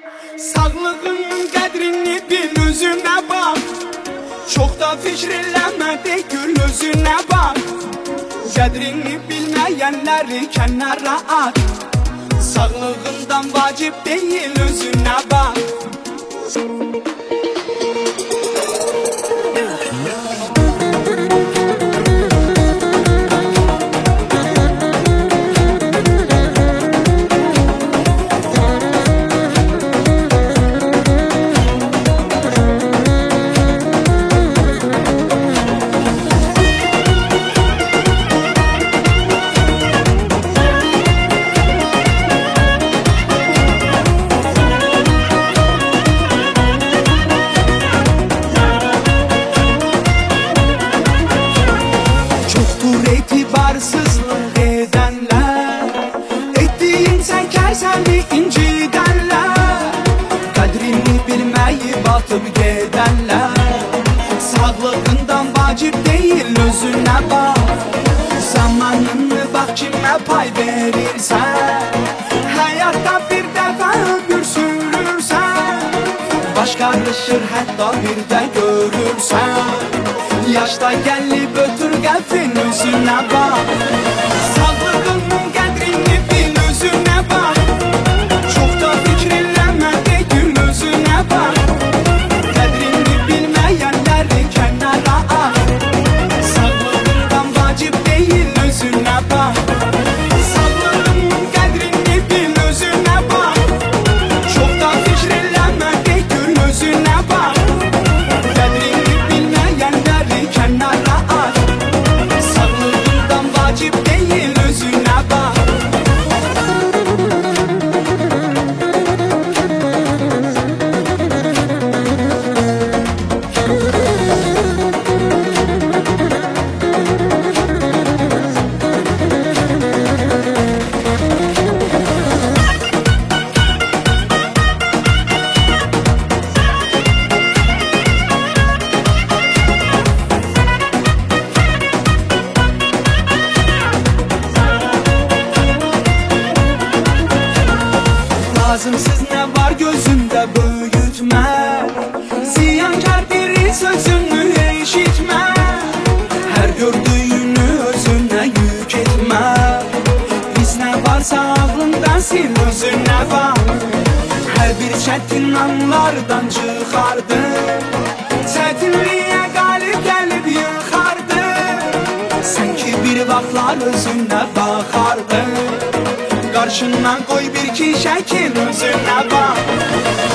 Sağlığının qədrini bil, özünə bax. Çox da fikr eləmə, de gül, özünə bax. Qədrini bilməyənləri kənara at. Sağlığından vacib deyil, özünə bax. Etibarsızlıq edənlər, etdiyin çəkər səni incidənlər, qədrini bilməyib atıb gedənlər. Sağlığından vacib deyil, özünə bax. Zamanını bax kimə pay verirsən, həyatda bir dəfə ömür sürürsən. Baş qarışır hətta bir də görürsən. Yaşda gəlib ötür qəlbin, özünə bax. Sağlığının qədrini bil, özünə bax. Çox da fikr eləmə, de gül, özünə bax. Qədrini bilməyənləri kənara at. Sağlığından vacib deyil, özünə bax. Sağlığının qədrini bil, özünə bax. Çox da fikr eləmə, de gül, özünə bax. Qədrini bilməyənləri kənara at. Sağlığından vacib deyil, özünə bax. Lazımsız nə var gözündə böyütmə, ziyankar biri sözünü eşitmə. Hər gördüyünü özünə yük etmə. Pis nə varsa ağlından sil, özünə bax. Hər bir çətin anlardan çıxardı, çətinliyə qalib gəlib yıxardı. Sən ki bir vaxtlar özünə baxardı, qarşından qoy bir ki şəkil, özünə bax.